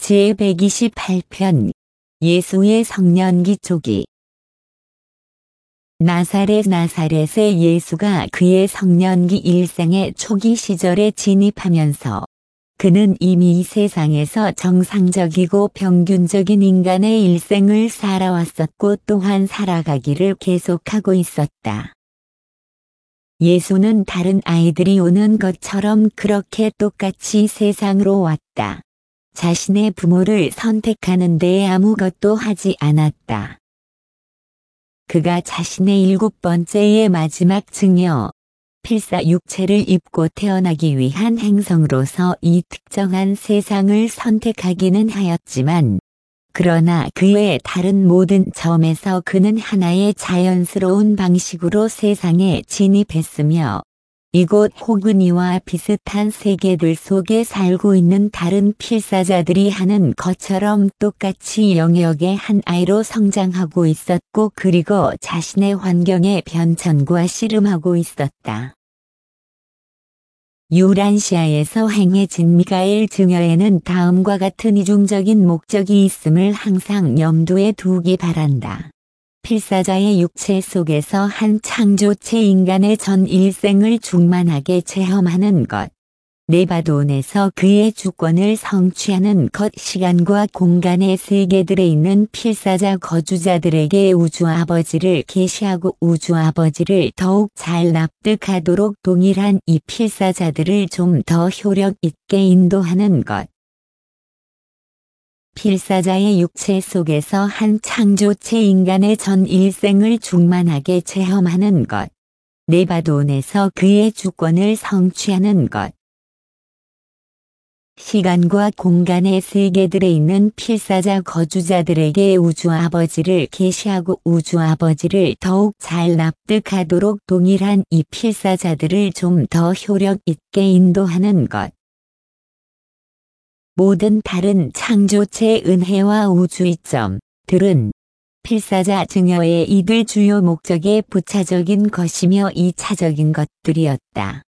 제128편 예수의 성년기 초기. 나사렛의 예수가 그의 성년기 일생의 초기 시절에 진입하면서 그는 이미 이 세상에서 정상적이고 평균적인 인간의 일생을 살아왔었고 또한 살아가기를 계속하고 있었다. 예수는 다른 아이들이 오는 것처럼 그렇게 똑같이 세상으로 왔다. 자신의 부모를 선택하는 데에 아무것도 하지 않았다. 그가 자신의 7번째의 마지막 증여, 필사 육체를 입고 태어나기 위한 행성으로서 이 특정한 세상을 선택하기는 하였지만, 그러나 그 외의 다른 모든 점에서 그는 하나의 자연스러운 방식으로 세상에 진입했으며, 이곳 혹은 이와 비슷한 세계들 속에 살고 있는 다른 필사자들이 하는 것처럼 똑같이 영역의 한 아이로 성장하고 있었고 그리고 자신의 환경에 변천과 씨름하고 있었다. 유란시아에서 행해진 미가엘 증여에는 다음과 같은 이중적인 목적이 있음을 항상 염두에 두기 바란다. 필사자의 육체 속에서 한 창조체 인간의 전 일생을 충만하게 체험하는 것. 네바돈에서 그의 주권을 성취하는 것. 시간과 공간의 세계들에 있는 필사자 거주자들에게 우주아버지를 계시하고 우주아버지를 더욱 잘 납득하도록 동일한 이 필사자들을 좀 더 효력 있게 인도하는 것. 필사자의 육체 속에서 한 창조체 인간의 전 일생을 충만하게 체험하는 것. 네바돈에서 그의 주권을 성취하는 것. 시간과 공간의 세계들에 있는 필사자 거주자들에게 우주아버지를 계시하고 우주아버지를 더욱 잘 납득하도록 동일한 이 필사자들을 좀 더 효력 있게 인도하는 것. 모든 다른 창조체 은혜와 우주이점들은 필사자 증여의 이들 주요 목적의 부차적인 것이며 이차적인 것들이었다.